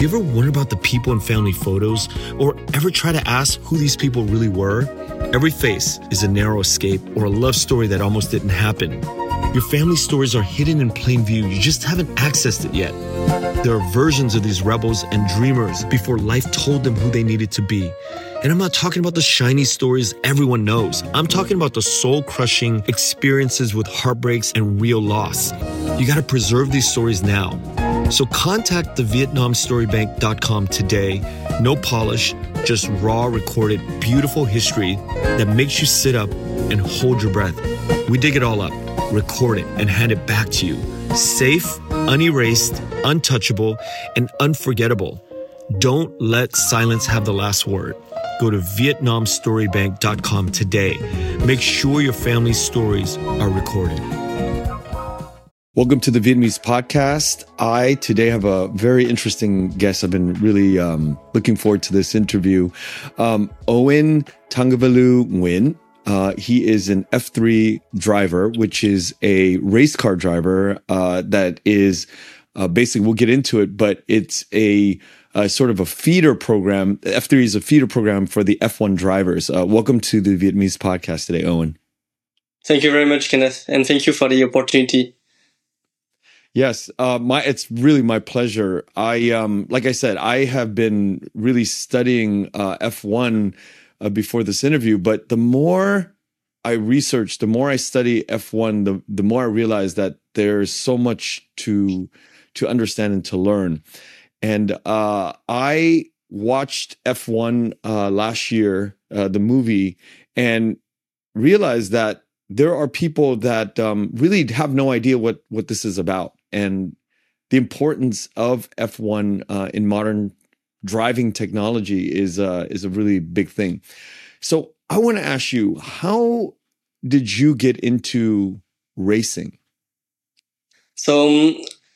You ever wonder about the people in family photos or ever try to ask who these people really were? Every face is a narrow escape or a love story that almost didn't happen. Your family stories are hidden in plain view. You just haven't accessed it yet. There are versions of these rebels and dreamers before life told them who they needed to be. And I'm not talking about the shiny stories everyone knows. I'm talking about the soul-crushing experiences with heartbreaks and real loss. You got to preserve these stories now. So contact the VietnamStoryBank.com today. No polish, just raw, recorded, beautiful history that makes you sit up and hold your breath. We dig it all up, record it, and hand it back to you. Safe, unerased, untouchable, and unforgettable. Don't let silence have the last word. Go to VietnamStoryBank.com today. Make sure your family's stories are recorded. Welcome to the Vietnamese podcast. I today have a very interesting guest. I've been really looking forward to this interview. Owen Thangavelu Nguyen. He is an F3 driver, which is a race car driver that is basically, we'll get into it, but it's a sort of a feeder program. F3 is a feeder program for the F1 drivers. Welcome to the Vietnamese podcast today, Owen. Thank you very much, Kenneth, and thank you for the opportunity. Yes, it's really my pleasure. Like I said, I have been really studying F1 before this interview, but the more I research, the more I study F1, the more I realize that there's so much to understand and to learn. And I watched F1 last year, the movie, and realized that there are people that really have no idea what this is about and the importance of F1 in modern driving technology is a really big thing. So I want to ask you, how did you get into racing? So,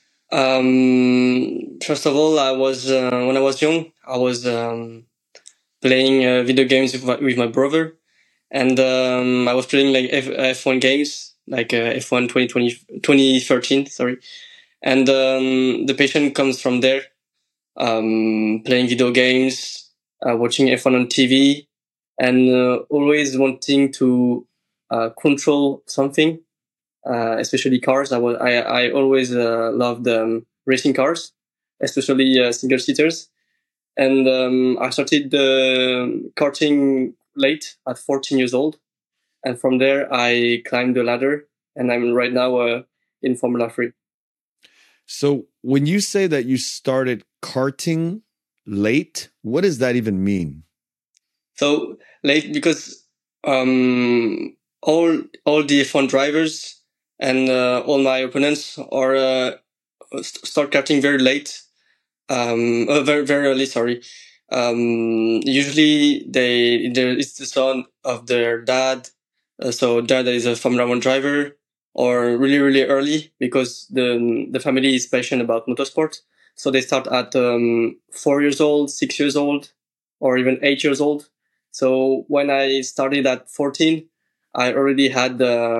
first of all, I was when I was young, I was playing video games with my brother, and I was playing like F1 games, like F1 2013, sorry. And the passion comes from there, playing video games, watching F1 on TV, and always wanting to control something, especially cars. I always loved racing cars, especially single seaters. And I started karting late at 14 years old. And from there, I climbed the ladder, and I'm right now in Formula 3. So when you say that you started karting late, what does that even mean? So late because all the F1 drivers and all my opponents are start karting very late, very very early. Sorry. Usually it's the son of their dad. So dad is a Formula 1 driver, or really, really early because the family is passionate about motorsport. So they start at 4 years old, 6 years old, or even 8 years old. So when I started at 14, I already had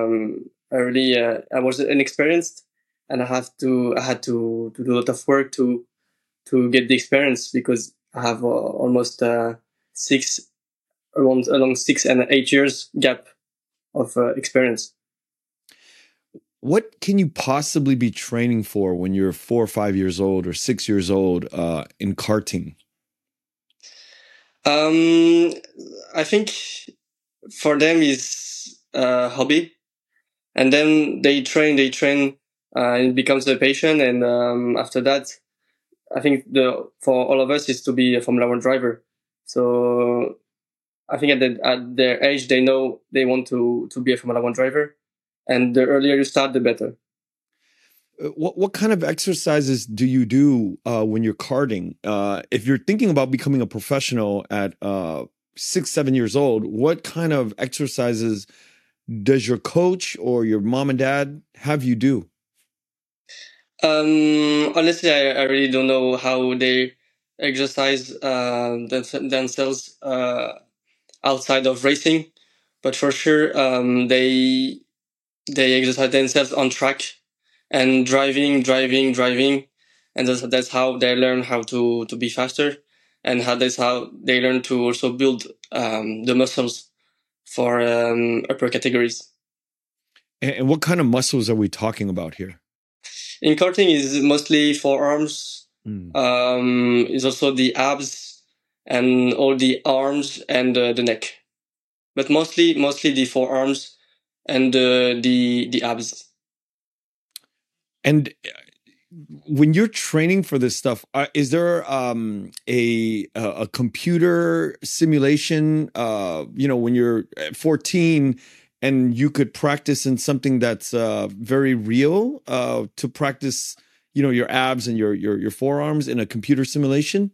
I was inexperienced, and I had to do a lot of work to get the experience, because I have almost along 6 and 8 years gap of experience. What can you possibly be training for when you're 4 or 5 years old or 6 years old in karting? I think for them is a hobby, and then they train, it becomes a passion, and after that, I think for all of us is to be a Formula 1 driver. So I think at their age, they know they want to be a Formula 1 driver. And the earlier you start, the better. What kind of exercises do you do when you're karting? If you're thinking about becoming a professional at 6, 7 years old, what kind of exercises does your coach or your mom and dad have you do? Honestly, I really don't know how they exercise themselves outside of racing, but for sure they exercise themselves on track and driving, and that's how they learn how to be faster, and that's how they learn to also build the muscles for upper categories. And what kind of muscles are we talking about here? In karting is mostly forearms. Is also the abs and all the arms and the neck, but mostly the forearms and the abs. And when you're training for this stuff, is there a computer simulation? When you're at 14 and you could practice in something that's very real to practice, your abs and your forearms in a computer simulation?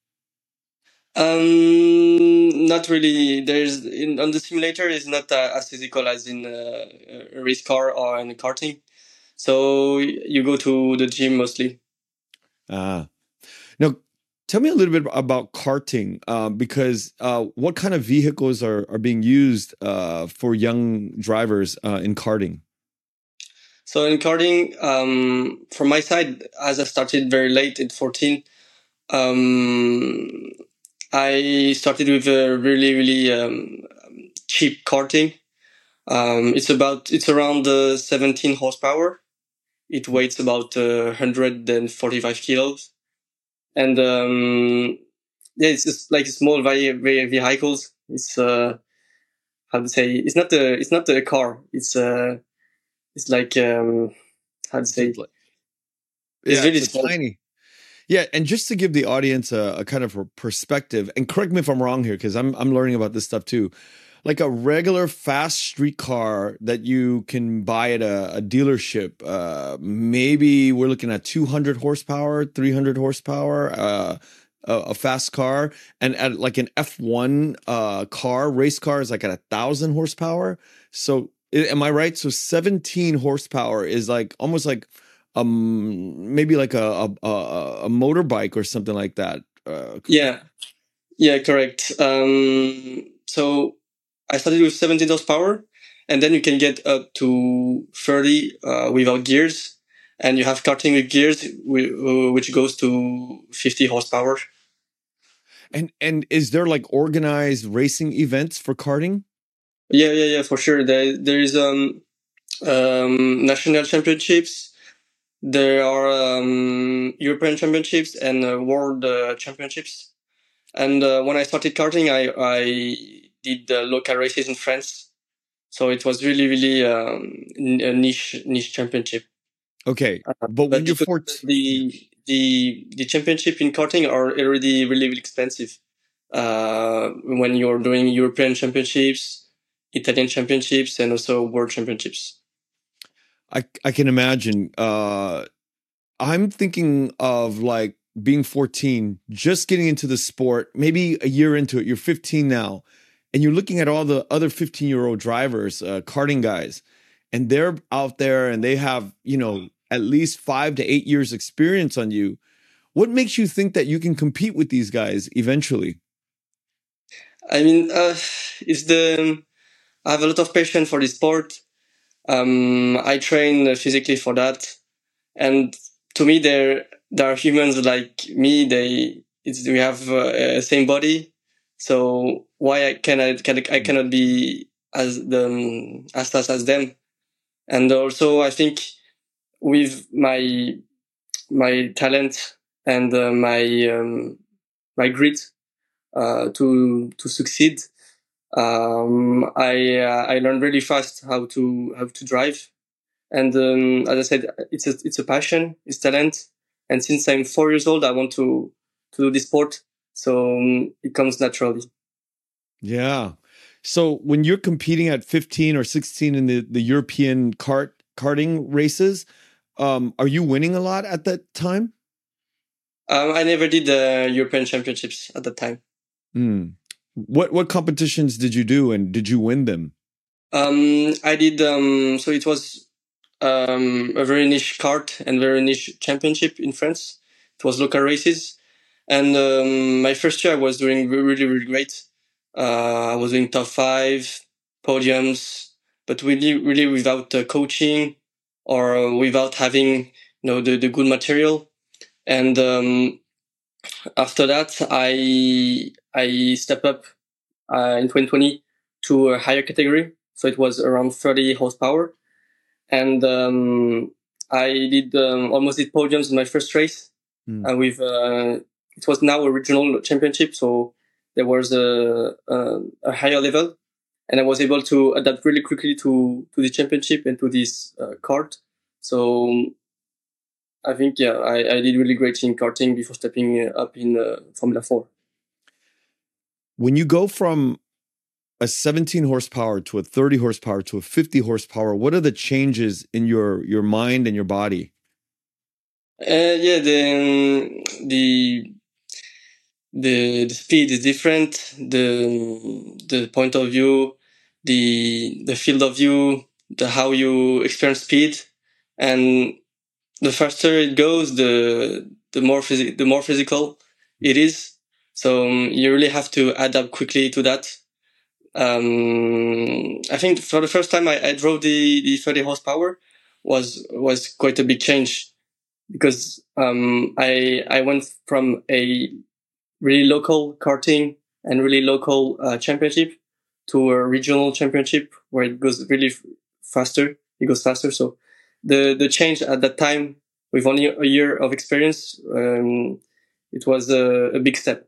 Not really. On the simulator is not as physical as in a race car or in karting. So you go to the gym mostly. Now, tell me a little bit about karting, because what kind of vehicles are being used for young drivers in karting? So in karting, from my side, as I started very late at 14, I started with a really, really cheap karting. It's around 17 horsepower. It weighs about 145 kilos. And it's just like small vehicles. It's how to say, it's not a car. It's like how to say, it's really small. Tiny. Yeah, and just to give the audience a kind of a perspective, and correct me if I'm wrong here, because I'm learning about this stuff too. Like a regular fast street car that you can buy at a dealership, maybe we're looking at 200 horsepower, 300 horsepower, a fast car, and at like an F1 race car is like at 1,000 horsepower. So am I right? So 17 horsepower is like almost like maybe like a motorbike or something like that. Yeah, correct. So I started with 17 horsepower, and then you can get up to 30 without gears, and you have karting with gears, which goes to 50 horsepower. And is there like organized racing events for karting? Yeah, for sure. There is national championships. There are European championships and world championships. And when I started karting, I did the local races in France. So it was really, really a niche championship. Okay, but when you're 14, the championship in karting are already really, really expensive. When you're doing European championships, Italian championships, and also world championships. I can imagine. I'm thinking of like being 14, just getting into the sport, maybe a year into it. You're 15 now, and you're looking at all the other 15-year-old drivers, karting guys, and they're out there and they have, at least 5 to 8 years experience on you. What makes you think that you can compete with these guys eventually? I mean, I have a lot of passion for this sport. I train physically for that, and to me, there are humans like me. We have same body, so why I cannot be as fast as them? And also, I think with my talent and my grit to succeed, I learned really fast how to drive. And as I said, it's a passion, it's talent. And since I'm 4 years old, I want to do this sport. So it comes naturally. Yeah. So when you're competing at 15 or 16 in the European karting races, are you winning a lot at that time? I never did the European championships at that time. What competitions did you do, and did you win them? I did. So it was a very niche kart and very niche championship in France. It was local races, and my first year I was doing really, really great. I was doing top 5 podiums, but really without coaching or without having the good material. And after that, I step up in 2020 to a higher category. So it was around 30 horsepower. And I did almost did podiums in my first race. With it was now a regional championship, so there was a higher level, and I was able to adapt really quickly to the championship and to this kart. So I think I did really great in karting before stepping up in Formula 4. When you go from a 17 horsepower to a 30 horsepower to a 50 horsepower, what are the changes in your mind and your body? Yeah, the speed is different. The point of view, the field of view, the how you experience speed, and the faster it goes, the more physical it is. So you really have to adapt quickly to that. I think for the first time I drove the 30 horsepower was quite a big change, because I went from a really local karting and really local championship to a regional championship where it goes really faster. It goes faster. So the change at that time, with only a year of experience, it was a big step.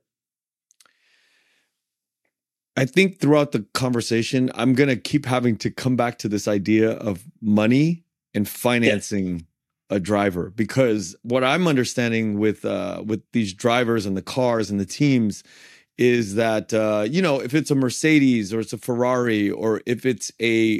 I think throughout the conversation, I'm going to keep having to come back to this idea of money and financing a driver, because what I'm understanding with these drivers and the cars and the teams is that if it's a Mercedes or it's a Ferrari, or if it's a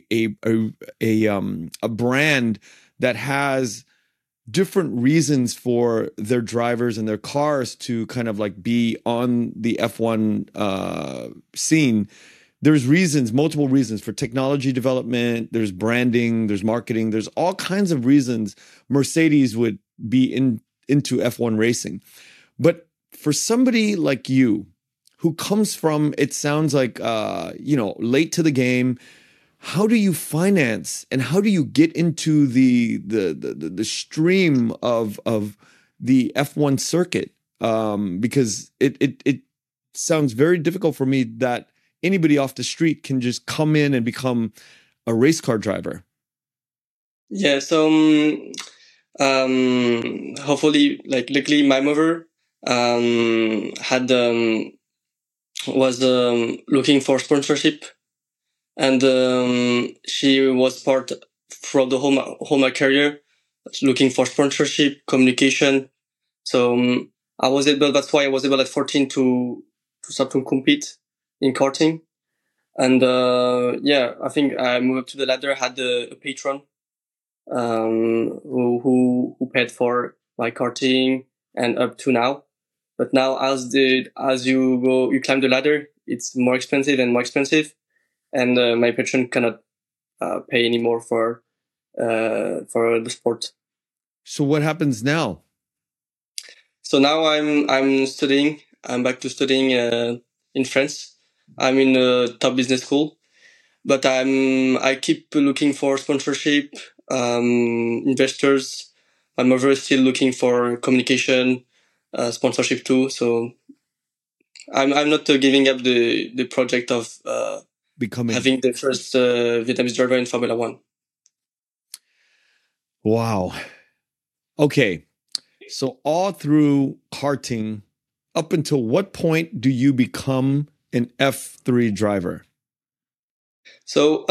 brand that has different reasons for their drivers and their cars to kind of like be on the F1 scene. There's reasons, multiple reasons for technology development. There's branding, there's marketing, there's all kinds of reasons Mercedes would be into F1 racing. But for somebody like you, who comes from, it sounds like, late to the game, how do you finance and how do you get into the stream of the F1 circuit? Because it sounds very difficult for me that anybody off the street can just come in and become a race car driver. Yeah, so hopefully, luckily, my mother was looking for sponsorship. And she was part throughout the whole my career, looking for sponsorship, communication. So I was able. That's why I was able at 14 to start to compete in karting. And I think I moved up to the ladder. Had a patron who paid for my karting and up to now. But now, as you climb the ladder, it's more expensive and more expensive. And my patron cannot pay anymore for the sport. So what happens now? So now I'm studying. I'm back to studying in France. I'm in a top business school, but I keep looking for sponsorship, investors. My mother is still looking for communication, sponsorship too. So I'm not giving up the project of having the first Vietnamese driver in Formula 1. Wow. Okay. So all through karting, up until what point do you become an F3 driver? So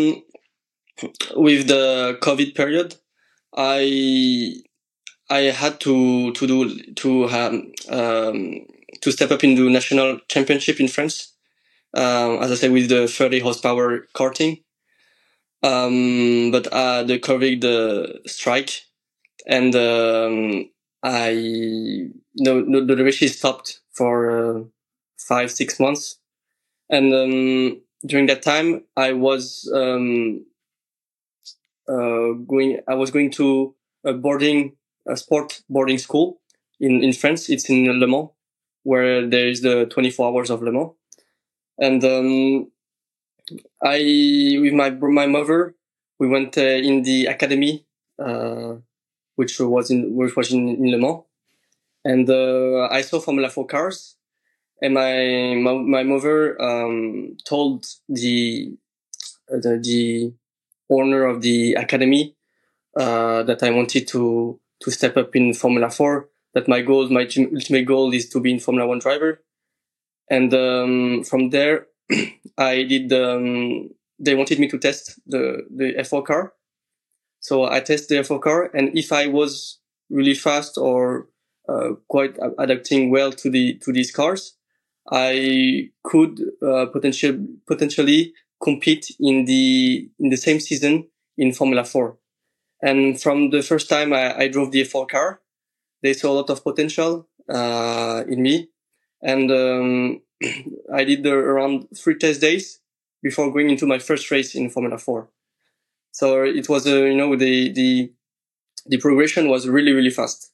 with the COVID period, I had to step up into national championship in France. As I said, with the 30 horsepower karting. But the COVID strike, and the race stopped for 5-6 months. And during that time, I was going to a sport boarding school in France. It's in Le Mans, where there is the 24 hours of Le Mans. And with my mother, we went in the academy, which was in Le Mans. And I saw Formula 4 cars, and my mother told the owner of the academy that I wanted to step up in Formula 4. That my ultimate goal is to be in Formula 1 driver. And from there, I did. They wanted me to test the F4 car, so I tested the F4 car, and if I was really fast or quite adapting well to these cars, I could potentially compete in the same season in Formula 4. And from the first time I drove the F4 car, they saw a lot of potential in me, and I did around 3 test days before going into my first race in Formula 4. So it was, the progression was really, really fast.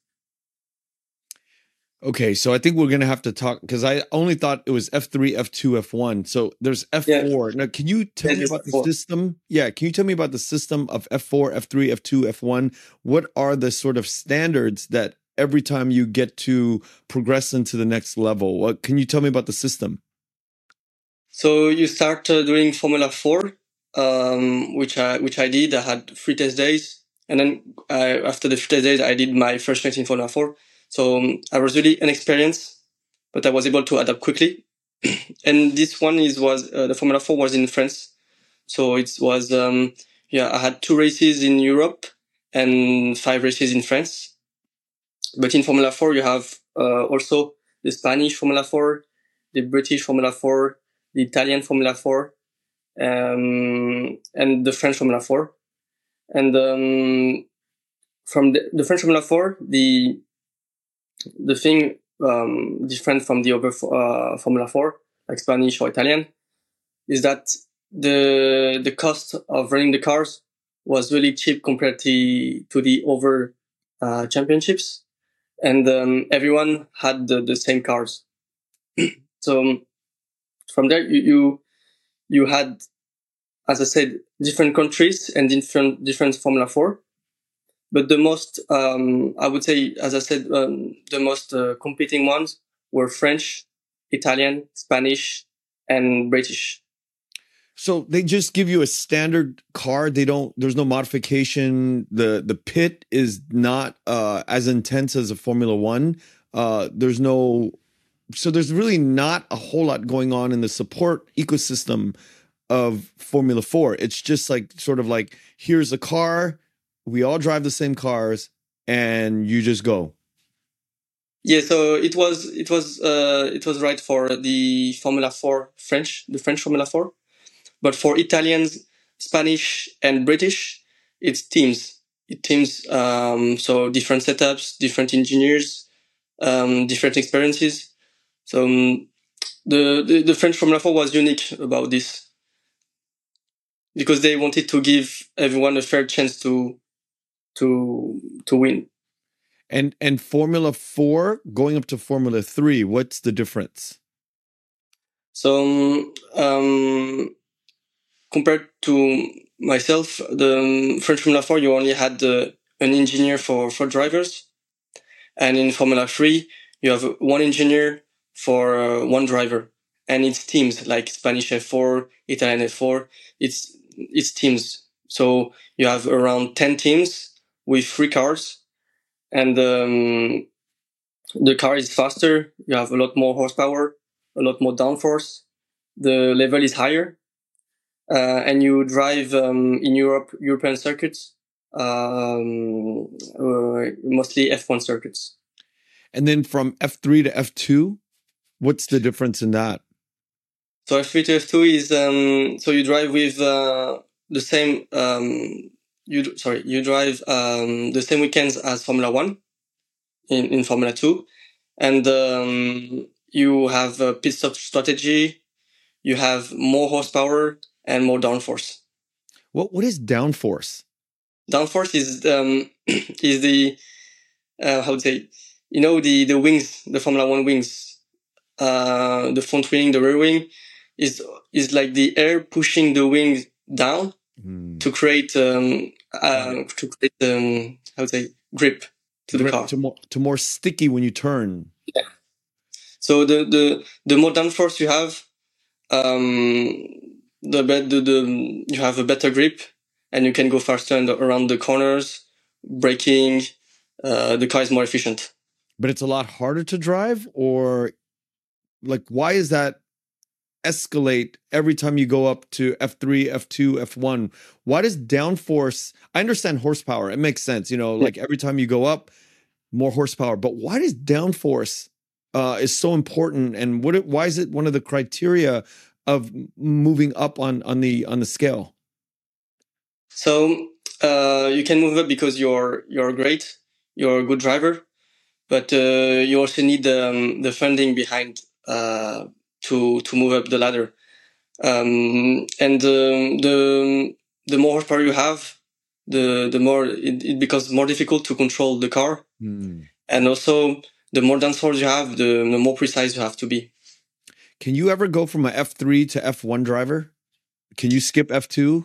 Okay, so I think we're going to have to talk, because I only thought it was F3, F2, F1. So there's F4. Now, can you tell me about the system? Yeah, can you tell me about the system of F4, F3, F2, F1? What are the sort of standards that every time you get to progress into the next level? What can you tell me about the system? So you start doing Formula 4, which I did. I had 3 test days, and then after the 3 test days, I did my first race in Formula 4. So I was really inexperienced, but I was able to adapt quickly. And this one was the Formula 4 was in France. So it was, I had 2 races in Europe and 5 races in France. But in Formula 4, you have also the Spanish Formula 4, the British Formula 4, the Italian Formula 4, and the French Formula 4. And from the French Formula 4, the thing different from the other Formula 4, like Spanish or Italian, is that the cost of running the cars was really cheap compared to the other championships, and everyone had the same cars. So from there, you had, as I said, different countries and different Formula 4. But the most, I would say, as I said, the most competing ones were French, Italian, Spanish, and British. So they just give you a standard car. There's no modification. The pit is not as intense as a Formula 1. So there's really not a whole lot going on in the support ecosystem of Formula 4. It's just like, sort of like, here's a car, we all drive the same cars, and you just go. Yeah, so it was right for the Formula 4 the French Formula 4. But for Italians, Spanish, and British, it's teams. So different setups, different engineers, different experiences. So the French Formula 4 was unique about this, because they wanted to give everyone a fair chance to win. And Formula 4 going up to Formula 3, what's the difference? So compared to myself, the French Formula 4, you only had an engineer for drivers, and in Formula 3, you have one engineer for one driver, and it's teams, like Spanish F4, Italian F4. It's teams. So you have around 10 teams with 3 cars, and the car is faster. You have a lot more horsepower, a lot more downforce. The level is higher, and you drive in European circuits, mostly F1 circuits. And then from F3 to F2, what's the difference in that? So F3 to F2 is so you drive with the same you drive the same weekends as Formula 1 in Formula 2, and you have a pit stop strategy. You have more horsepower and more downforce. What is downforce? Downforce is the how to say, the wings, the Formula 1 wings, the front wing, the rear wing is like the air pushing the wings down to create how to say, grip, to the car. To more sticky when you turn. Yeah. So the more downforce you have, you have a better grip, and you can go faster around the corners, braking. The car is more efficient. But it's a lot harder to drive, or like, why is that escalate every time you go up to F3, F2, F1? Why does downforce? I understand horsepower. It makes sense. Like every time you go up, more horsepower. But why does downforce is so important? And why is it one of the criteria of moving up on the scale? So you can move up because you're great. You're a good driver, but you also need the funding behind to move up the ladder. And the more horsepower you have, the more it becomes more difficult to control the car. And also, the more downforce you have, the more precise you have to be. Can you ever go from a F3 to F1 driver? Can you skip F2?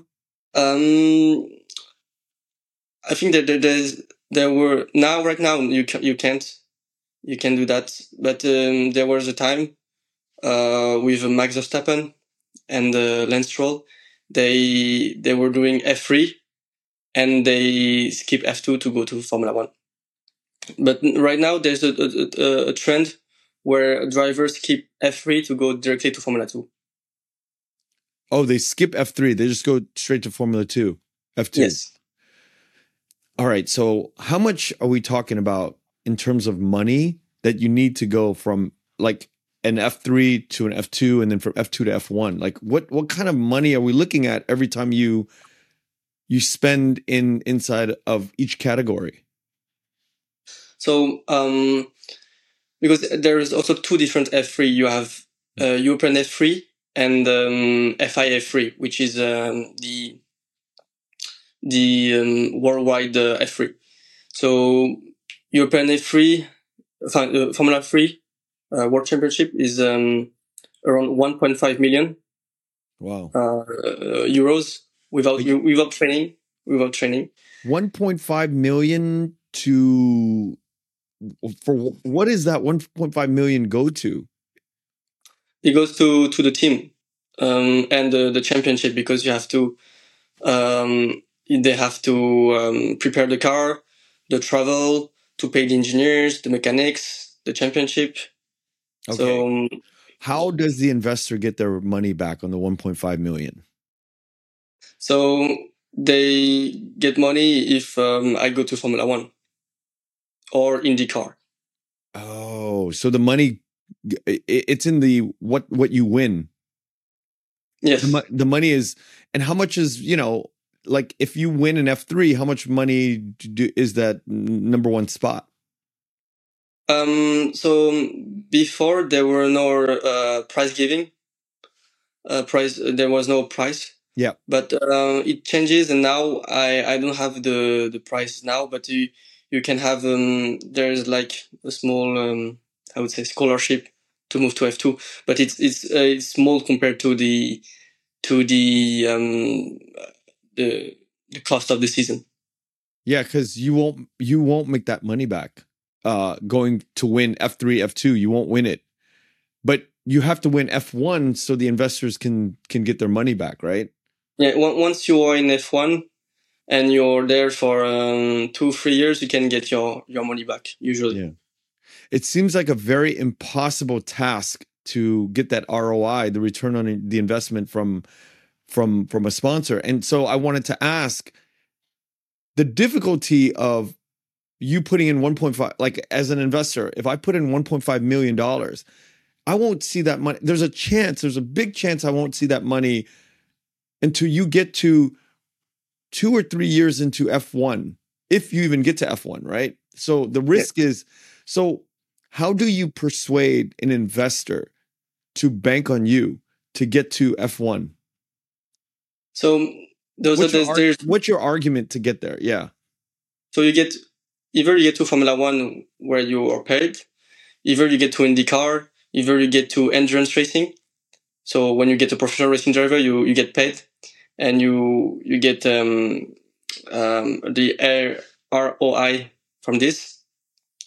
I think that right now you can't do that. But there was a time with Max Verstappen and Lance Stroll, they were doing F3 and they skip F2 to go to Formula One. But right now there's a trend where drivers skip F3 to go directly to Formula 2. Oh, they skip F3. They just go straight to Formula 2. F2. Yes. All right. So how much are we talking about in terms of money that you need to go from like an F3 to an F2 and then from F2 to F1? Like what kind of money are we looking at every time you spend inside of each category? So because there is also two different F3. You have European F3 and FIA F3, which is the worldwide F3. So European F3, Formula 3 World Championship is around 1.5 million. Wow. Euros without training. 1.5 million for what is that 1.5 million go to? It goes to the team and the championship, because you have to they have to prepare the car, the travel, to pay the engineers, the mechanics, the championship. Okay. So how does the investor get their money back on the 1.5 million? So they get money if I go to Formula One or IndyCar. Oh, so the money, it's in the what you win. Yes. The money is, and how much is, like if you win an F3, how much money is that number one spot? So before there were no prize giving. There was no prize. Yeah. But it changes, and now I don't have the prize now, but you can have there's like a small I would say scholarship to move to F2, but it's small compared to the cost of the season. Yeah, because you won't make that money back. Going to win F3, F2, you won't win it. But you have to win F1 so the investors can get their money back, right? Yeah, once you are in F1 and you're there for 2-3 years, you can get your money back usually. Yeah. It seems like a very impossible task to get that ROI, the return on the investment from a sponsor. And so I wanted to ask the difficulty of you putting in 1.5, like as an investor, if I put in $1.5 million, I won't see that money. There's a big chance I won't see that money until you get to 2 or 3 years into F1, if you even get to F1, right? So the risk is, so how do you persuade an investor to bank on you to get to F1? So what's your argument to get there? Yeah. So either you get to Formula One where you are paid, either you get to IndyCar, either you get to endurance racing. So when you get a professional racing driver, you get paid, and you get the ROI from this.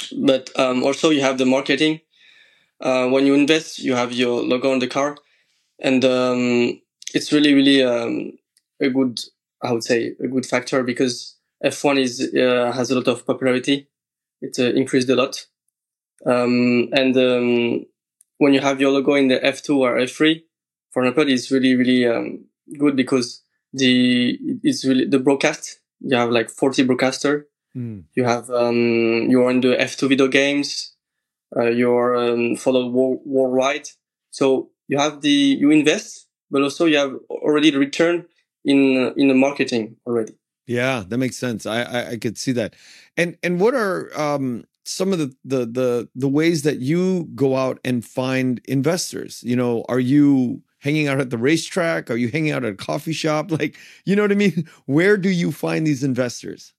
But also you have the marketing. When you invest, you have your logo on the car, and it's really, really a good, I would say, a good factor because F1 has a lot of popularity. It increased a lot, and when you have your logo in the F2 or F3, for example, it's really, really good because it's really the broadcast. You have like 40 broadcaster. You have you're in the F2 video games. You're followed worldwide. So you invest, but also you have already the return in the marketing already. Yeah, that makes sense. I could see that. And what are some of the ways that you go out and find investors? You know, are you hanging out at the racetrack? Are you hanging out at a coffee shop? Like, you know what I mean? Where do you find these investors?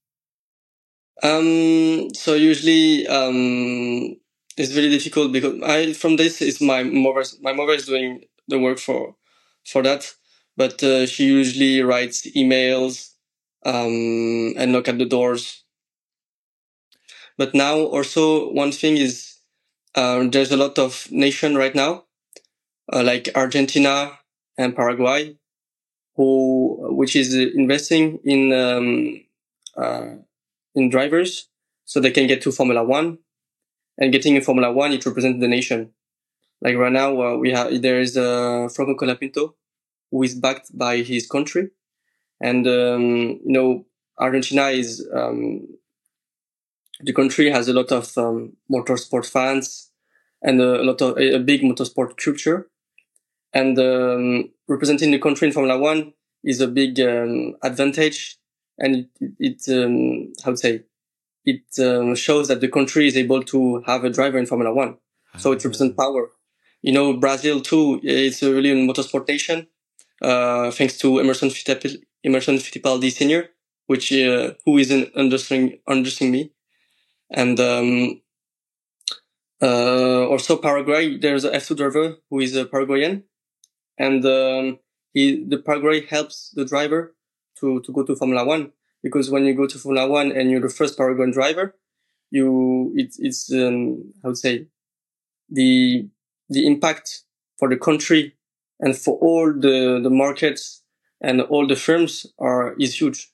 So usually it's very difficult because my mother is doing the work for that, but she usually writes emails and knock at the doors. But now also one thing is there's a lot of nation right now, like Argentina and Paraguay, which is investing in drivers so they can get to Formula One. And getting in Formula One, it represents the nation. Like right now, there is Franco Colapinto, who is backed by his country, and Argentina is the country has a lot of motorsport fans and a big motorsport culture, and representing the country in Formula One is a big advantage, and it shows that the country is able to have a driver in Formula One. So it represents power. You know, Brazil too, it's a really motorsport nation, thanks to Emerson Fittipaldi Sr., who is understanding me. And also Paraguay, there's a F2 driver who is a Paraguayan. And the Paraguay helps the driver to go to Formula One. Because when you go to Formula One and you're the first Paraguayan driver, the impact for the country and for all the markets and all the firms is huge.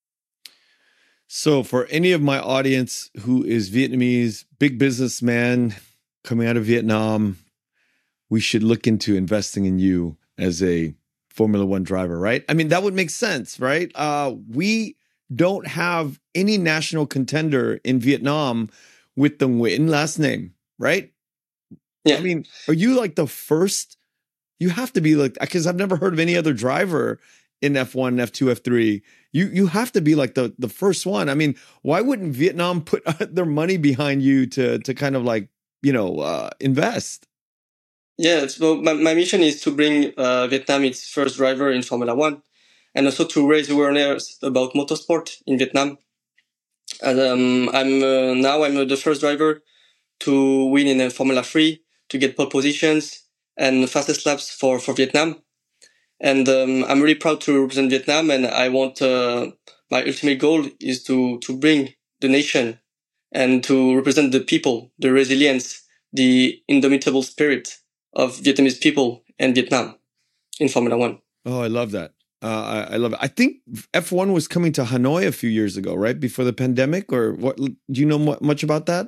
So for any of my audience who is Vietnamese, big businessman coming out of Vietnam, we should look into investing in you as a Formula One driver, right? I mean, that would make sense, right? We don't have any national contender in Vietnam with the Nguyen last name, right? Yeah. I mean, are you like the first? You have to be like, because I've never heard of any other driver in F1, F2, F3. You have to be like the first one. I mean, why wouldn't Vietnam put their money behind you to kind of like, invest? Yeah, so my mission is to bring Vietnam its first driver in Formula One, and also to raise awareness about motorsport in Vietnam. And I'm the first driver to win in Formula 3, to get pole positions and fastest laps for Vietnam. And I'm really proud to represent Vietnam, and I want my ultimate goal is to bring the nation and to represent the people, the resilience, the indomitable spirit of Vietnamese people and Vietnam in Formula One. Oh, I love that. I love it. I think F1 was coming to Hanoi a few years ago, right? Before the pandemic, or what? Do you know much about that?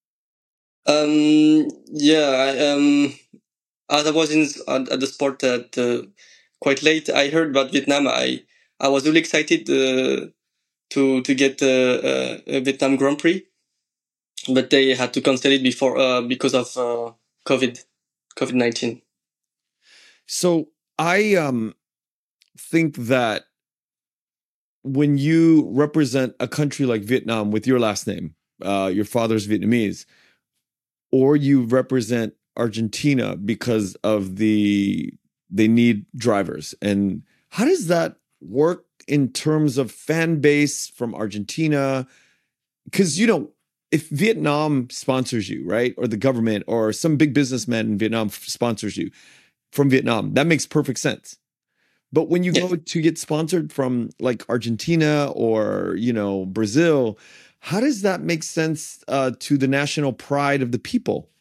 Yeah. As I was at the sport quite late, I heard about Vietnam. I was really excited to get a Vietnam Grand Prix, but they had to cancel it because of COVID-19. So I think that when you represent a country like Vietnam with your last name, your father's Vietnamese, or you represent Argentina because of they need drivers. And how does that work in terms of fan base from Argentina? Because, if Vietnam sponsors you, right, or the government or some big businessman in Vietnam sponsors you from Vietnam, that makes perfect sense. But when you go to get sponsored from like Argentina or, Brazil, How does that make sense to the national pride of the people?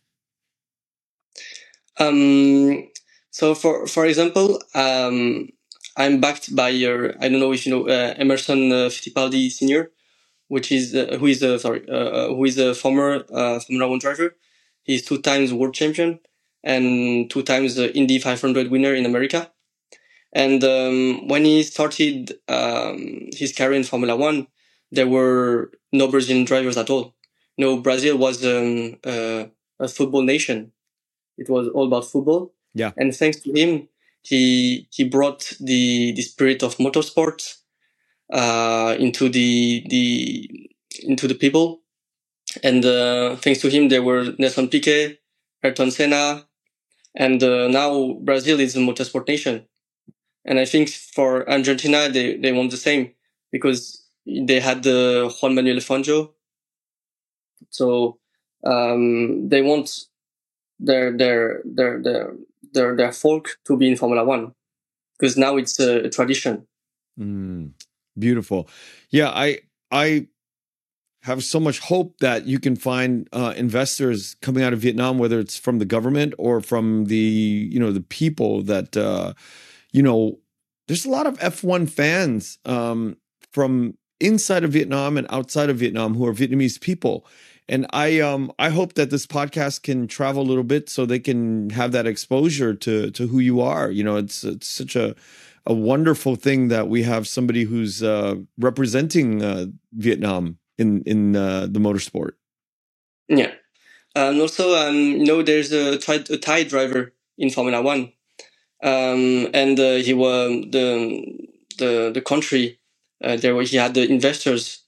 So for example, I'm backed by I don't know if you know Emerson Fittipaldi Senior, which is who is a former Formula One driver. He's 2 times world champion and 2 times the Indy 500 winner in America. And when he started his career in Formula One, there were no Brazilian drivers at all. Brazil was a football nation. It was all about football. Yeah. And thanks to him, he brought the spirit of motorsport into the people. And thanks to him, there were Nelson Piquet, Ayrton Senna, and now Brazil is a motorsport nation. And I think for Argentina, they want the same because they had Juan Manuel Fangio. So they want their folk to be in Formula One because now it's a tradition. Beautiful. Yeah, I have so much hope that you can find investors coming out of Vietnam, whether it's from the government or from the the people that there's a lot of F1 fans from inside of Vietnam and outside of Vietnam who are Vietnamese people. And I hope that this podcast can travel a little bit so they can have that exposure to who you are. It's such a wonderful thing that we have somebody who's representing Vietnam in the motorsport. Yeah, and also there's a Thai driver in Formula One, and he was the country there he had the investors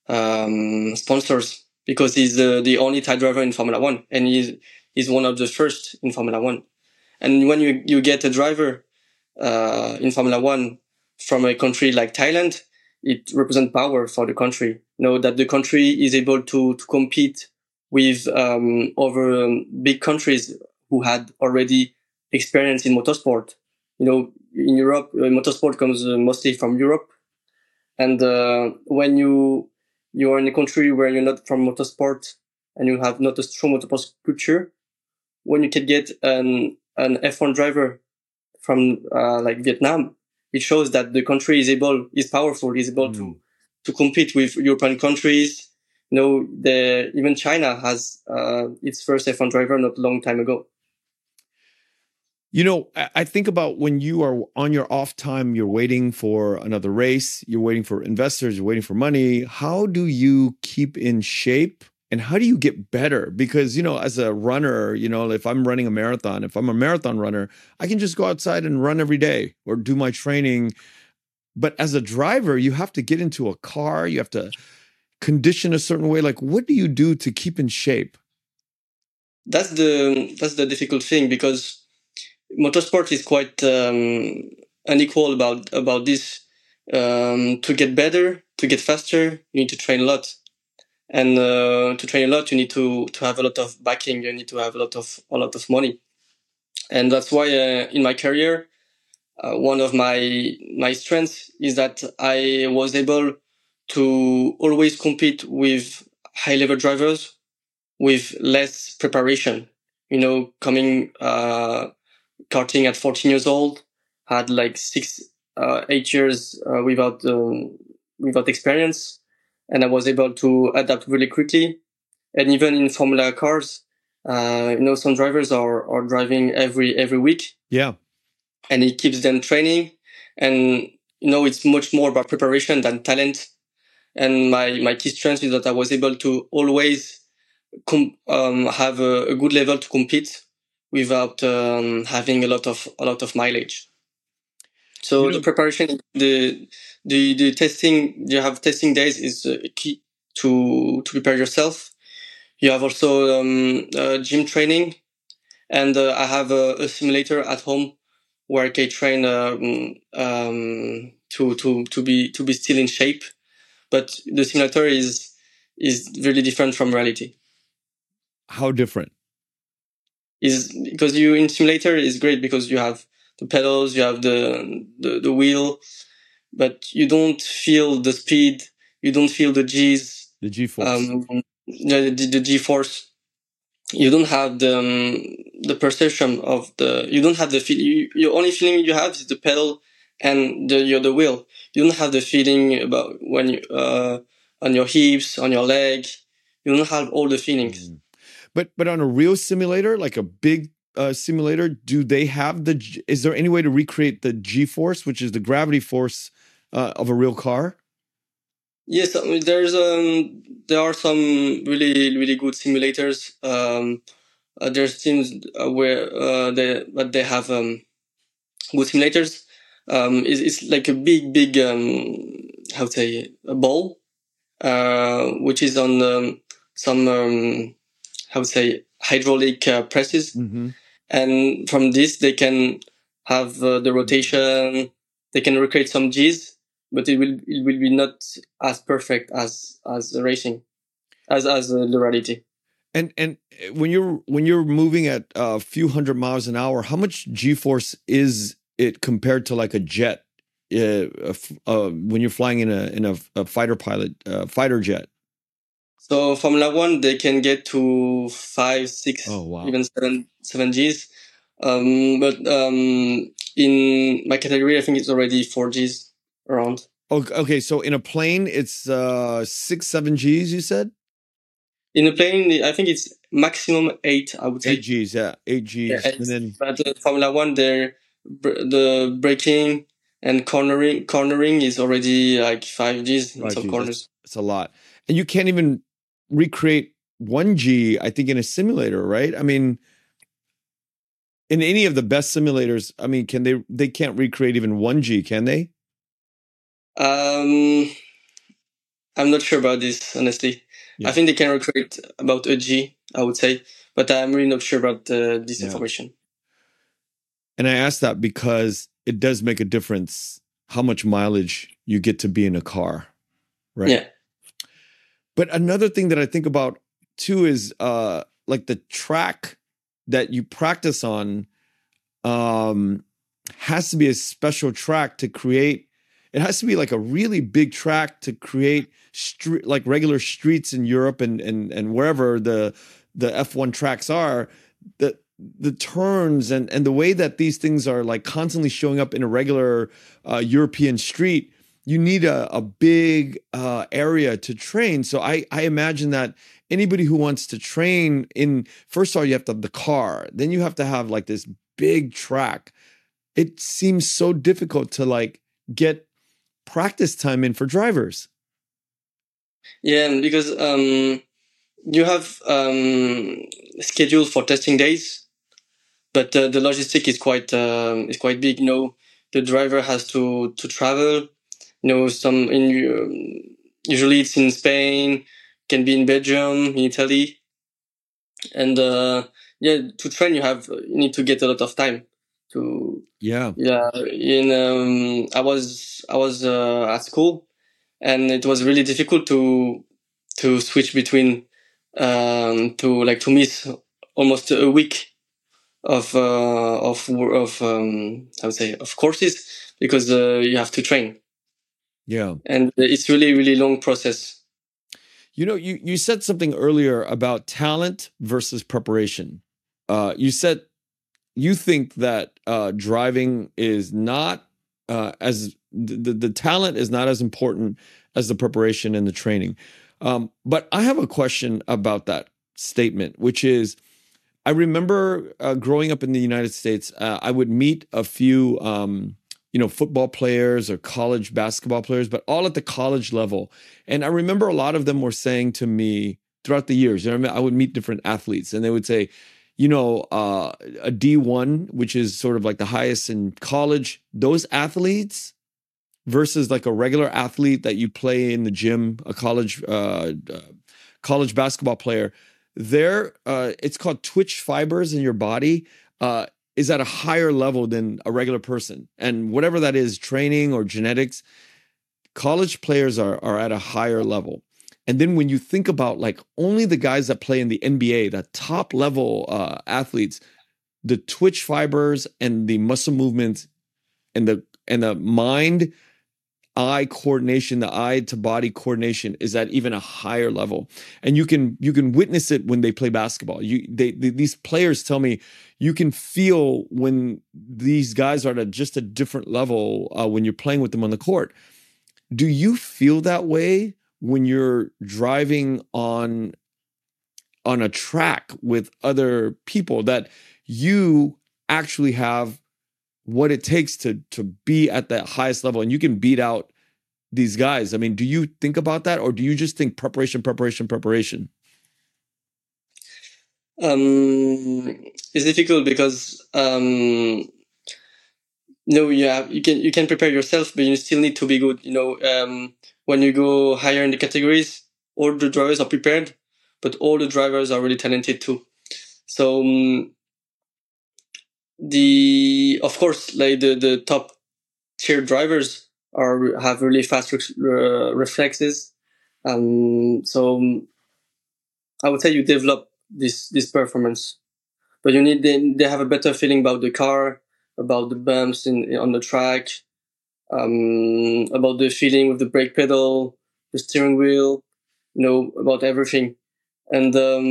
sponsors because he's the only Thai driver in Formula One, and he's one of the first in Formula One. And when you get a driver in Formula One from a country like Thailand, it represents power for the country. That the country is able to compete with other big countries who had already experience in motorsport. In Europe, motorsport comes mostly from Europe. And when you are in a country where you're not from motorsport and you have not a strong motorsport culture, when you can get an F1 driver from like Vietnam, it shows that the country is powerful, is able to compete with European countries. Even China has its first F1 driver not a long time ago. I think about when you are on your off time, you're waiting for another race, you're waiting for investors, you're waiting for money. How do you keep in shape and how do you get better? Because, as a runner, if I'm running a marathon, if I'm a marathon runner, I can just go outside and run every day or do my training. But as a driver, you have to get into a car, you have to condition a certain way. Like, what do you do to keep in shape? That's the difficult thing because motorsport is quite unequal about this. To get better, to get faster, you need to train a lot, and to train a lot, you need to have a lot of backing. You need to have a lot of money, and that's why in my career, one of my strengths is that I was able to always compete with high level drivers with less preparation. Coming. Karting at 14 years old, had like 8 years without experience, and I was able to adapt really quickly. And even in Formula cars, some drivers are driving every week. Yeah, and it keeps them training, and it's much more about preparation than talent. And my key strength is that I was able to always have a good level to compete without having a lot of mileage. So the preparation, the testing, you have testing days is key to prepare yourself. You have also gym training, and I have a simulator at home where I can train to be still in shape. But the simulator is really different from reality. How different? Is because you in simulator is great because you have the pedals, you have the wheel, but you don't feel the speed, you don't feel the G's. The G-force. The G-force. You don't have the perception of you don't have the feel. Your only feeling you have is the pedal and the wheel. You don't have the feeling about when you on your hips, on your leg. You don't have all the feelings. But on a real simulator, like a big simulator, do they have is there any way to recreate the G-force, which is the gravity force of a real car? Yes, there are some really good simulators. There's teams where they have good simulators. It's like a big how to say, a ball, which is on some how to say, hydraulic presses, and from this they can have the rotation. They can recreate some G's, but it will be not as perfect as racing, as the reality. And when you're moving at a few hundred miles an hour, how much G-force is it compared to like a jet? When you're flying in a fighter jet. So Formula One, they can get to 5, 6, even 7 Gs. But in my category, I think it's already 4 Gs around. Okay. So in a plane, it's 6, 7 Gs. You said. In a plane, I think it's maximum 8. I would say 8 Gs. Yeah, 8 Gs. Yeah, and then, but Formula One, the braking and cornering is already like 5 Gs in some corners. It's a lot, and you can't even recreate 1 G, I think, in a simulator, right? I mean, in any of the best simulators, I mean, they can't recreate even 1 G, can they? I'm not sure about this, honestly. Yeah. I think they can recreate about a G, I would say, but I'm really not sure about this information. And I asked that because it does make a difference how much mileage you get to be in a car, right? Yeah. But another thing that I think about too is like the track that you practice on has to be a special track to create. It has to be like a really big track to create like regular streets in Europe and wherever the F1 tracks are. The turns and the way that these things are like constantly showing up in a regular European street. You need a big area to train. So I imagine that anybody who wants to train first of all, you have to have the car. Then you have to have like this big track. It seems so difficult to like get practice time in for drivers. Yeah, because you have schedule for testing days, but the logistic is quite big. You know, the driver has to travel. You know, usually it's in Spain, can be in Belgium, in Italy, and to train you need to get a lot of time to. Yeah. I was at school, and it was really difficult to switch between to miss almost a week of I would say of courses because you have to train. Yeah. And it's really, really long process. You know, you said something earlier about talent versus preparation. You said you think that driving is not as the talent is not as important as the preparation and the training. But I have a question about that statement, which is, I remember growing up in the United States, I would meet a few football players or college basketball players, but all at the college level. And I remember a lot of them were saying to me throughout the years, I would meet different athletes and they would say, a D1, which is sort of like the highest in college, those athletes versus like a regular athlete that you play in the gym, a college basketball player, it's called twitch fibers in your body, is at a higher level than a regular person. And whatever that is, training or genetics, college players are at a higher level. And then when you think about like only the guys that play in the NBA, the top level athletes, the twitch fibers and the muscle movements and the mind, eye coordination, the eye to body coordination is at even a higher level. And you can witness it when they play basketball. These players tell me you can feel when these guys are at just a different level when you're playing with them on the court. Do you feel that way when you're driving on a track with other people, that you actually have what it takes to be at that highest level and you can beat out these guys? I mean, do you think about that, or do you just think preparation? It's difficult because you can prepare yourself, but you still need to be good. When you go higher in the categories, all the drivers are prepared, but all the drivers are really talented too. So of course, like the top tier drivers have really fast reflexes. So I would say you develop this performance, but they have a better feeling about the car, about the bumps on the track, about the feeling with the brake pedal, the steering wheel, about everything. And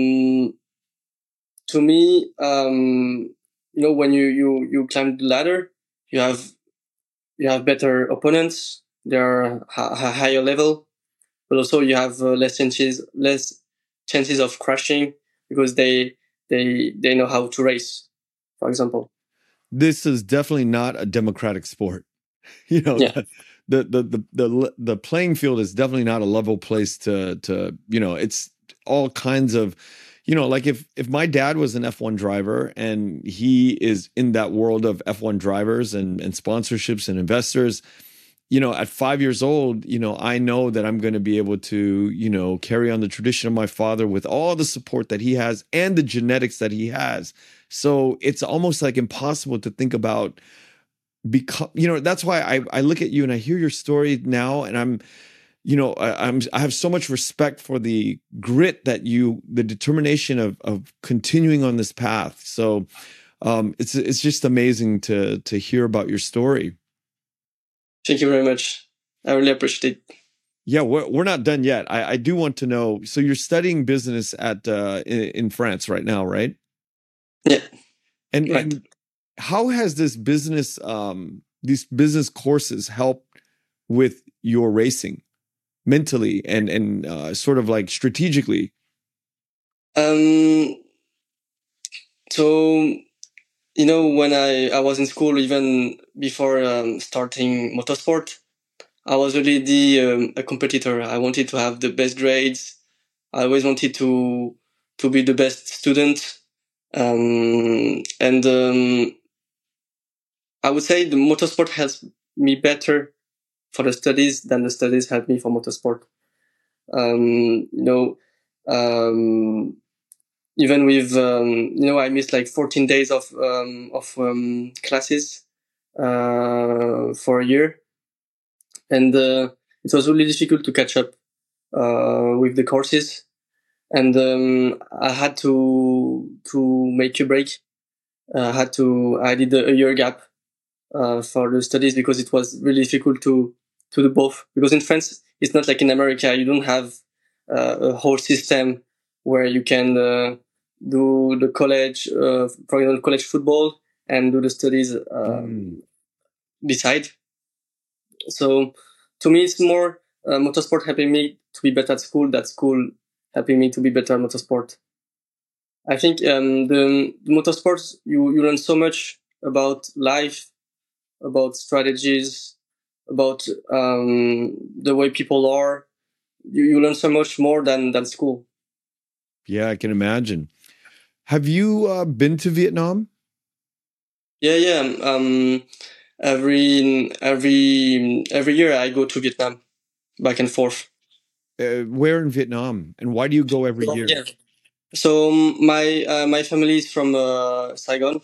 to me, when you climb the ladder, you have better opponents. They are a higher level, but also you have less chances of crashing because they know how to race, for example. This is definitely not a democratic sport. Yeah. The playing field is definitely not a level place to it's all kinds of, like if my dad was an F1 driver and he is in that world of F1 drivers and sponsorships and investors, at 5 years old, I know that I'm going to be able to, carry on the tradition of my father with all the support that he has and the genetics that he has. So it's almost like impossible to think about, because, that's why I look at you and I hear your story now, and I have so much respect for the grit that the determination of continuing on this path. So it's just amazing to hear about your story. Thank you very much. I really appreciate it. Yeah, we're not done yet. I do want to know. So you're studying business in France right now, right? Yeah. And, right. And how has this business, these business courses helped with your racing mentally and sort of like strategically? So, when I was in school, even before starting motorsport, I was already a competitor. I wanted to have the best grades. I always wanted to be the best student. And I would say the motorsport helps me better for the studies than the studies helped me for motorsport. Even with, I missed like 14 days of classes for a year. And it was really difficult to catch up with the courses. And I had to make a break. I did a year gap for the studies because it was really difficult to do both. Because in France, it's not like in America. You don't have a whole system where you can do the college, for example, college football and do the studies beside. So to me, it's more motorsport helping me to be better at school, that school helping me to be better at motorsport. I think the motorsports, you learn so much about life, about strategies, about the way people are. You learn so much more than school. Yeah, I can imagine. Have you been to Vietnam? Yeah. Every year I go to Vietnam, back and forth. Where in Vietnam, and why do you go every year? Yeah. So my family is from Saigon.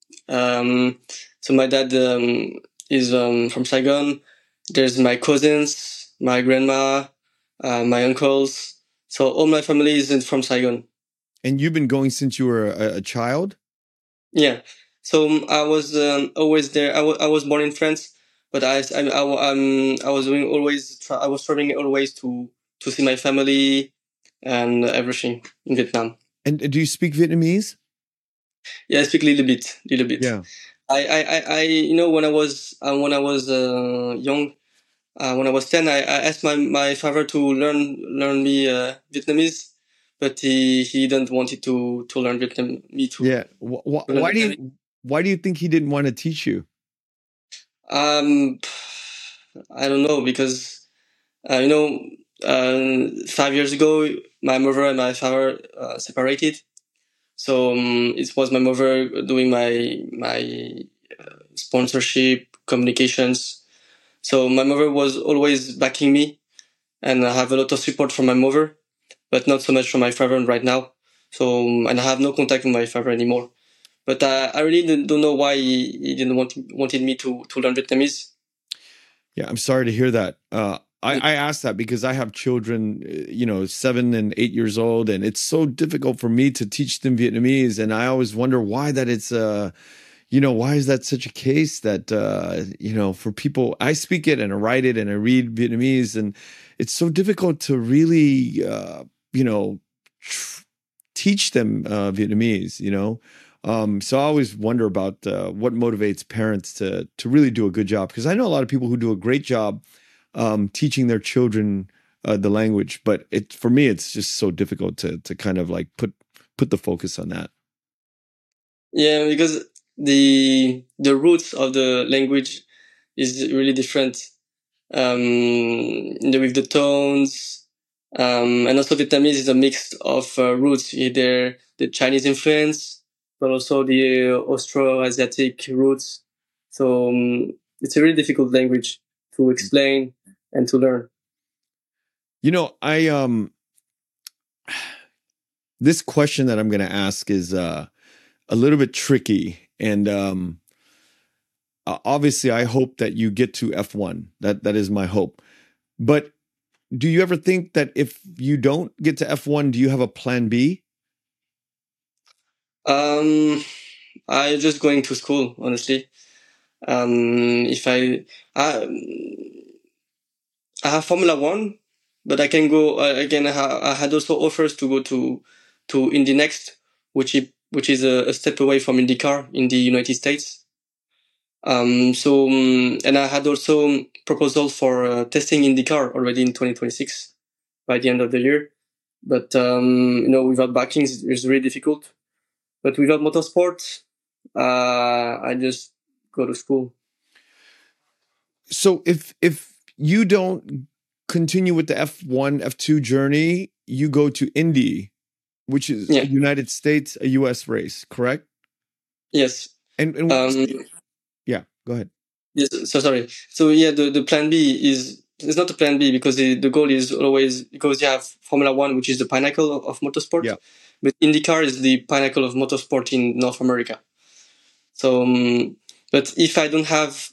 So my dad is from Saigon. There's my cousins, my grandma, my uncles. So all my family is from Saigon. And you've been going since you were a child? Yeah. So I was always there. I was born in France, but I was doing always. I was traveling always to see my family and everything in Vietnam. And do you speak Vietnamese? Yeah, I speak a little bit, Yeah. When I was young, when I was 10, I asked my father to learn me Vietnamese, but he didn't want it to learn me too. Yeah. Why do you think he didn't want to teach you? I don't know, because 5 years ago my mother and my father separated, so it was my mother doing my sponsorship, communications. So my mother was always backing me, and I have a lot of support from my mother, but not so much from my father right now. So and I have no contact with my father anymore. But I really don't know why he didn't wanted me to learn Vietnamese. Yeah, I'm sorry to hear that. I asked that because I have children, 7 and 8 years old, and it's so difficult for me to teach them Vietnamese. And I always wonder why that it's, why is that such a case that, for people, I speak it and I write it and I read Vietnamese, and it's so difficult to really, teach them Vietnamese, so I always wonder about what motivates parents to really do a good job, because I know a lot of people who do a great job teaching their children the language, but for me it's just so difficult to kind of like put the focus on that. Yeah, because the roots of the language is really different, with the tones, and also Vietnamese is a mix of roots, either the Chinese influence, but also the Austro-Asiatic roots. So it's a really difficult language to explain and to learn. I this question that I'm going to ask is a little bit tricky, and obviously I hope that you get to F1. That is my hope. But do you ever think that if you don't get to F1, do you have a plan B? I'm just going to school, honestly. If I have Formula One, but I can go again. I had also offers to go to Indy Next, which is a step away from IndyCar in the United States. And I had also proposal for testing IndyCar already in 2026 by the end of the year. But without backings, it's really difficult. But without motorsport, I just go to school. So if you don't continue with the F1, F2 journey, you go to Indy, which is a United States, a US race, correct? Yes. And yeah, go ahead. Yes. So sorry. So yeah, the plan B it's not a plan B, because the goal is always, because you have Formula One, which is the pinnacle of motorsport. Yeah. But IndyCar is the pinnacle of motorsport in North America. So, but if I don't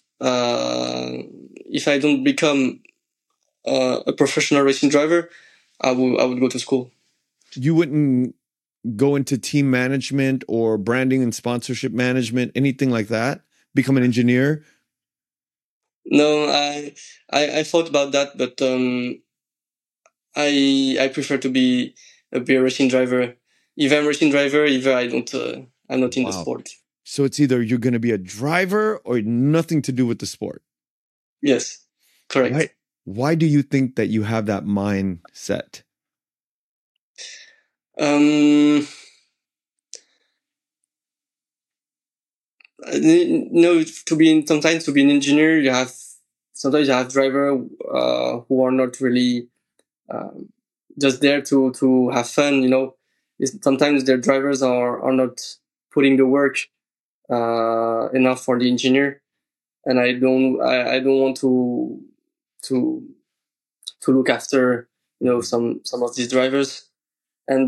become a professional racing driver, I would go to school. You wouldn't go into team management or branding and sponsorship management, anything like that? Become an engineer? No, I thought about that, but I prefer to be a racing driver. If I'm a racing driver, either I'm not in the sport. So it's either you're going to be a driver or nothing to do with the sport. Yes, correct. Why do you think that you have that mindset? Sometimes to be an engineer, sometimes you have drivers who are not really just there to have fun. Sometimes their drivers are not putting the work enough for the engineer, and I don't want to look after some of these drivers, and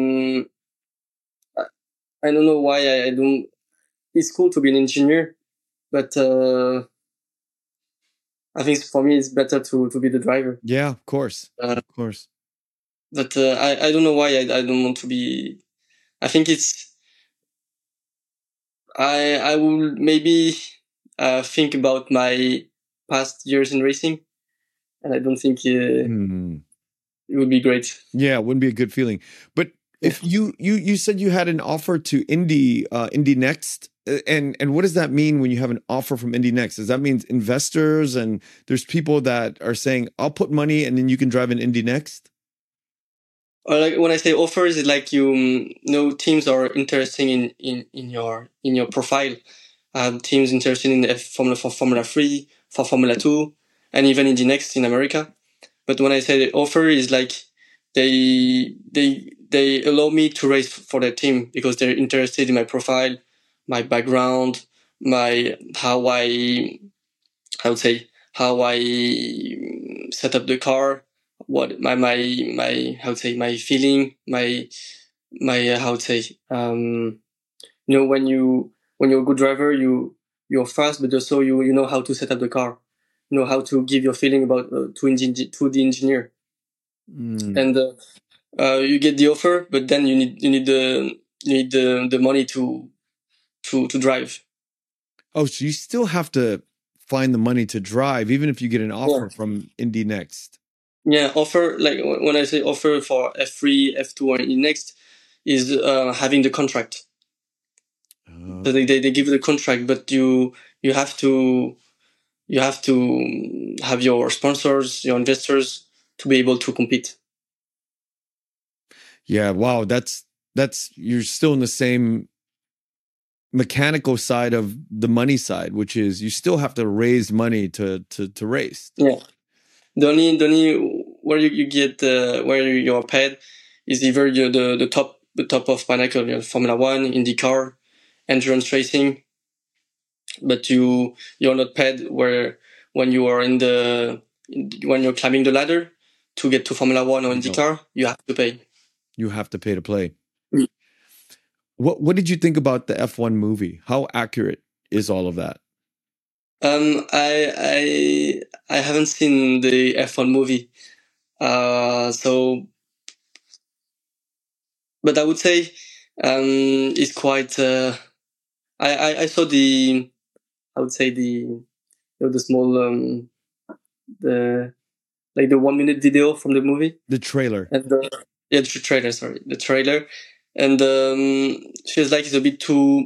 I don't know why I don't. It's cool to be an engineer, but I think for me it's better to be the driver. Yeah, of course, of course. But I don't know why I don't want to be. I think it's. I will maybe think about my past years in racing, and I don't think it would be great. Yeah, it wouldn't be a good feeling. But if you said you had an offer to Indy Next, and what does that mean when you have an offer from Indy Next? Does that mean investors and there's people that are saying, I'll put money and then you can drive an Indy Next? Or like when I say offers, it's like you know teams are interested in your profile. Teams interested in Formula 4, Formula 3, for Formula 2, and even Indy Next in America. But when I say the offer, is like they allow me to race for their team because they're interested in my profile, my background, how I set up the car, what my my feeling, when you're a good driver, you're fast, but also you know how to set up the car, you know how to give your feeling about to the engineer, and you get the offer, but then you need the money to drive. Oh, so you still have to find the money to drive, even if you get an offer from Indy Next. Yeah, offer, like when I say offer for F3, F2, or Indy Next, is having the contract. So they give you the contract, but you have to have your sponsors, your investors, to be able to compete. Yeah, wow, that's you're still in the same mechanical side of the money side, which is you still have to raise money to race. Yeah, the only where you get where you're paid is either the top of pinnacle, Formula 1, IndyCar, endurance racing, but you're not paid when you are when you're climbing the ladder to get to Formula 1 or IndyCar, you have to pay. You have to pay to play. What did you think about the F1 movie? How accurate is all of that? I haven't seen the F1 movie, so, but I would say it's quite. I saw the small the 1 minute video from the movie, the trailer, and the trailer. Sorry, the trailer, and feels like it's a bit too.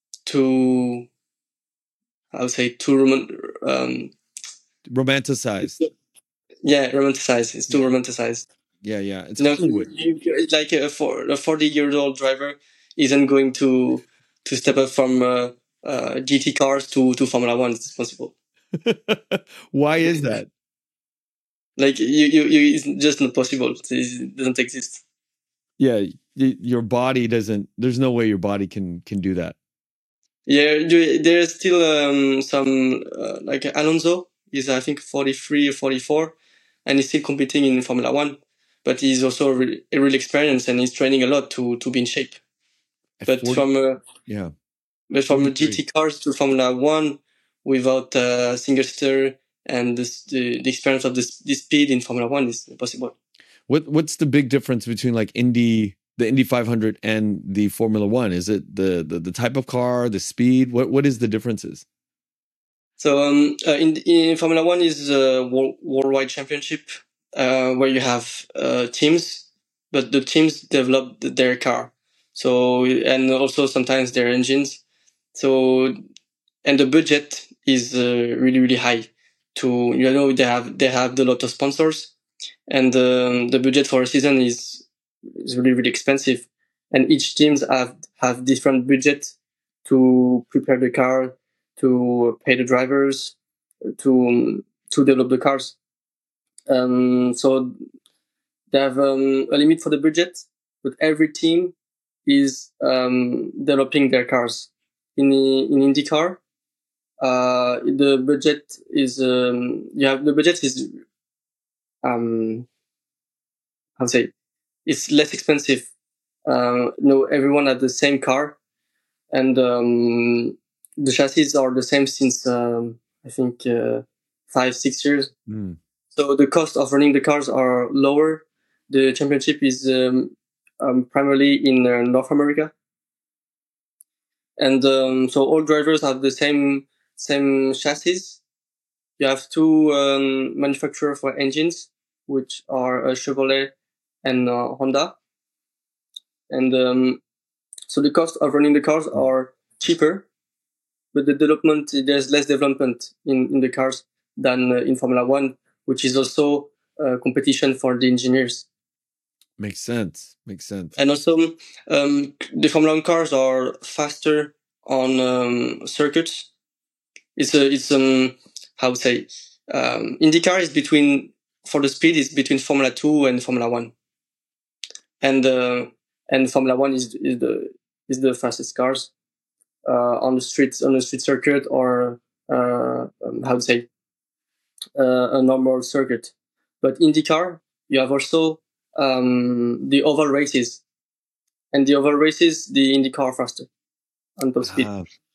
I would say too romanticized. Yeah, romanticized. It's too romanticized. Yeah. It's Hollywood. Like a 40-year-old driver isn't going to step up from GT cars to Formula 1. It's possible. Why is that? Like it's just not possible. It doesn't exist. Yeah, your body doesn't. There's no way your body can do that. Yeah, there's still some like Alonso is, I think, 43 or 44, and he's still competing in Formula 1. But he's also a real experience, and he's training a lot to be in shape. But from GT cars to Formula 1 without single seater and the experience of the speed in Formula 1 is impossible. What's the big difference between like the Indy 500 and the Formula 1? Is it the type of car, the speed? What is the differences? So in Formula 1 is a worldwide championship where you have teams, but the teams develop their car. So, and also sometimes their engines. So, and the budget is really, really high. They have a lot of sponsors, and the budget for a season is really, really expensive. And each teams have different budget to prepare the car, to pay the drivers, to develop the cars. So they have a limit for the budget, but every team is developing their cars. In IndyCar, the budget is how to say, it's less expensive. Everyone has the same car, and the chassis are the same since I think 5-6 years. So the cost of running the cars are lower. The championship is primarily in North America, and so all drivers have the same chassis, you have two manufacturers for engines, which are Chevrolet and Honda. And so the cost of running the cars are cheaper, but there's less development in the cars than in Formula One, which is also competition for the engineers. Makes sense. And also, the Formula One cars are faster on circuits. It's how to say, IndyCar is for the speed is between Formula 2 and Formula 1. And Formula 1 is the fastest cars on the street circuit, or how to say, a normal circuit. But IndyCar, you have also the oval races, and the oval races, the IndyCar faster on top speed.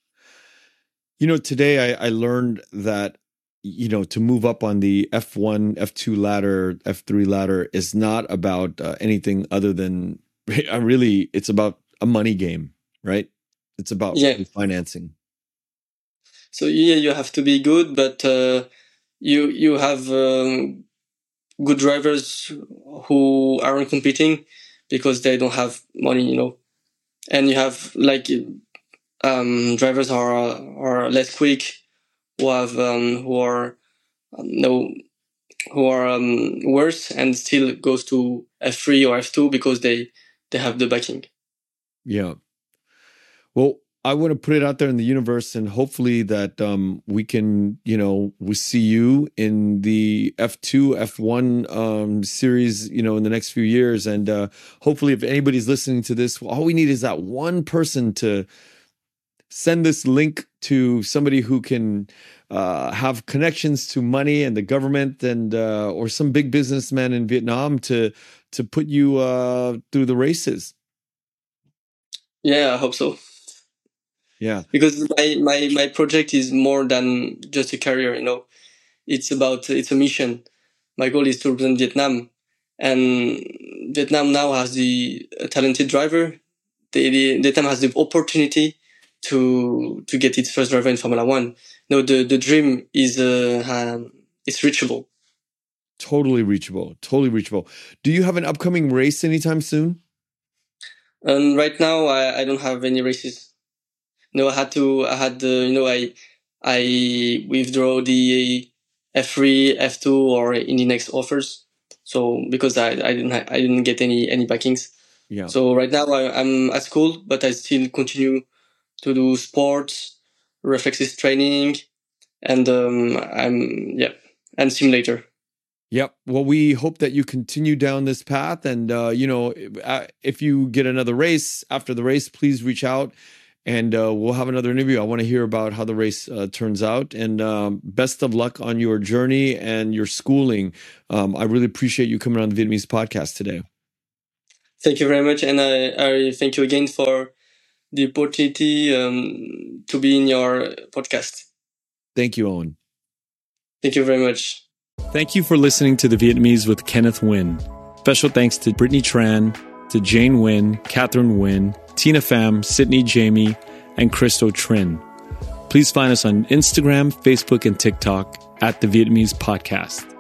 Today I learned that to move up on the F1, F2 ladder, F3 ladder is not about anything other than really it's about a money game, right? It's about financing. So you have to be good, but you have good drivers who aren't competing because they don't have money, and you have drivers are less quick, who are worse and still goes to F3 or F2 because they have the backing. Yeah. Well, I want to put it out there in the universe, and hopefully that we can, we see you in the F2, F1 series, in the next few years. And hopefully, if anybody's listening to this, all we need is that one person to send this link to somebody who can have connections to money and the government, and or some big businessman in Vietnam to put you through the races. Yeah, I hope so. Yeah, because my project is more than just a career. It's a mission. My goal is to represent Vietnam, and Vietnam now has a talented driver. Vietnam has the opportunity to get its first driver in Formula One. The dream is it's reachable. Totally reachable. Do you have an upcoming race anytime soon? Right now, I don't have any races. No, I withdraw the F3, F2 or Indy Next offers. So because I didn't get any backings. Yeah. So right now I'm at school, but I still continue to do sports, reflexes training, and and simulator. Yep. Well, we hope that you continue down this path, and if you get another race after the race, please reach out. And we'll have another interview. I want to hear about how the race turns out. And best of luck on your journey and your schooling. I really appreciate you coming on the Vietnamese podcast today. Thank you very much. And I thank you again for the opportunity to be in your podcast. Thank you, Owen. Thank you very much. Thank you for listening to The Vietnamese with Kenneth Nguyen. Special thanks to Brittany Tran, to Jane Nguyen, Catherine Nguyen, Tina Pham, Sydney Jamie, and Christo Trin. Please find us on Instagram, Facebook, and TikTok at The Vietnamese Podcast.